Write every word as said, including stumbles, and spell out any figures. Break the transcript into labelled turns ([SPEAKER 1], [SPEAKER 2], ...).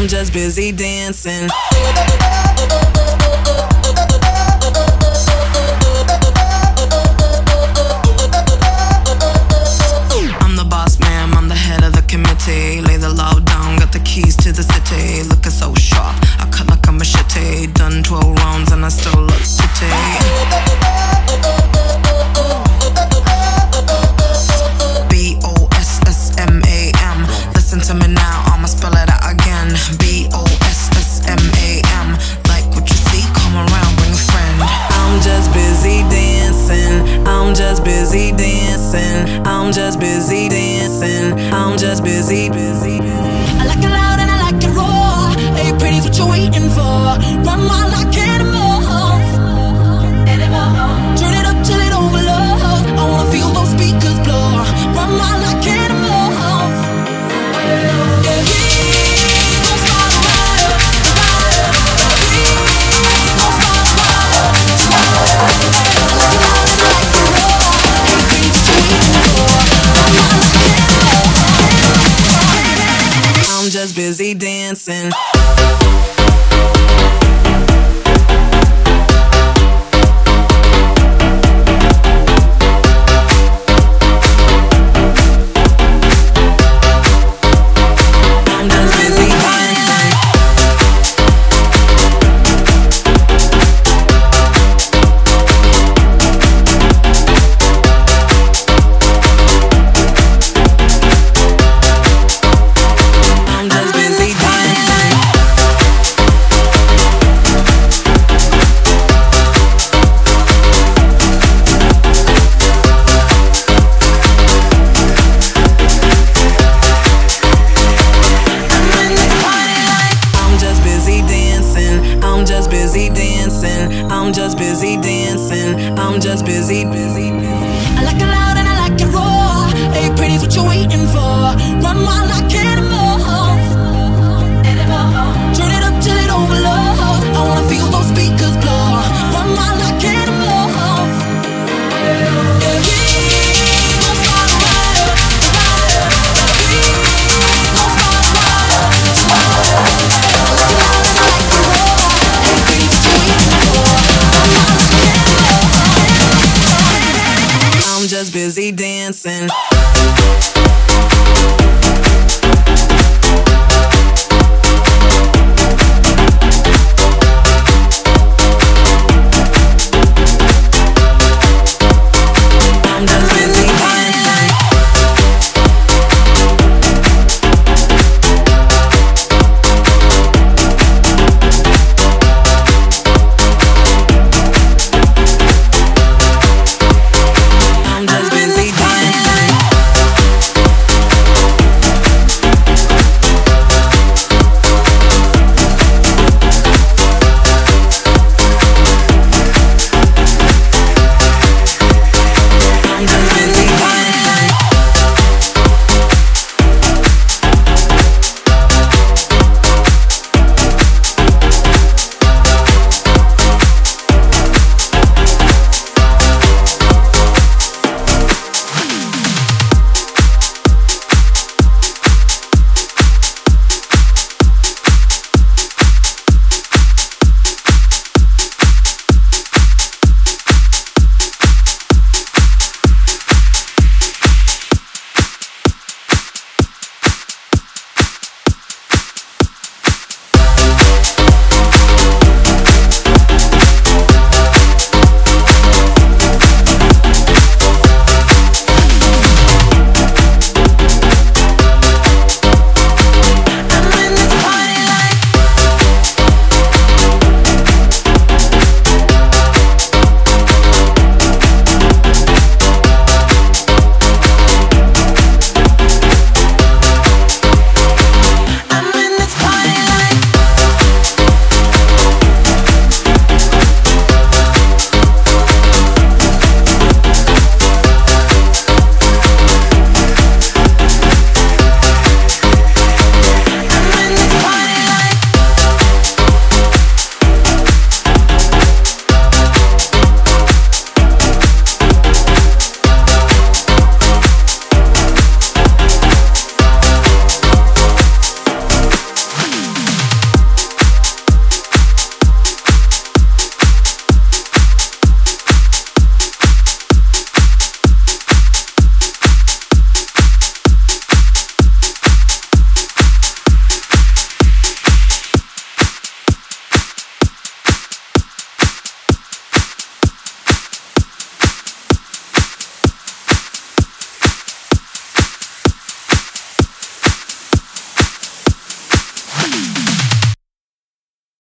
[SPEAKER 1] I'm just busy dancing. I'm the boss man, I'm the head of the committee. Lay the law down, got the keys to the city. Looking so sharp, I cut like a machete. Done twelve rounds and I still look pretty. B O S S M A M. Listen to me now, I'ma spell it out again. B O S S M A M. Like what you see, come around, bring a friend. I'm just busy dancing. I'm just busy dancing. I'm just busy dancing. I'm just busy, busy.
[SPEAKER 2] I like it loud and I like it raw. Hey, pretty's what you're waiting for. Run wild like animals. Turn it up till it overloads. I wanna feel those speakers blow. Run wild like animals. Yeah, we gon' start a riot, a riot. We gon' start a riot tonight. I like it loud and I like it raw. Hey, pretty's what you're waiting for. Run wild like animals.
[SPEAKER 1] I'm just busy dancing. I'm just busy dancing. I'm just busy dancing. I'm just busy, busy, busy.
[SPEAKER 2] I like it loud and I like it raw. Hey, pretty's what you're waiting for. Run wild like animals. Turn it up till it overloads. I wanna feel those speakers blow. Run wild like animals. Yeah, we gon' start a riot, a riot. We gon' start a riot tonight. I like it loud and I like it raw. Hey, pretty's what you're waiting for. Run wild like animals.
[SPEAKER 1] I'm just busy dancing.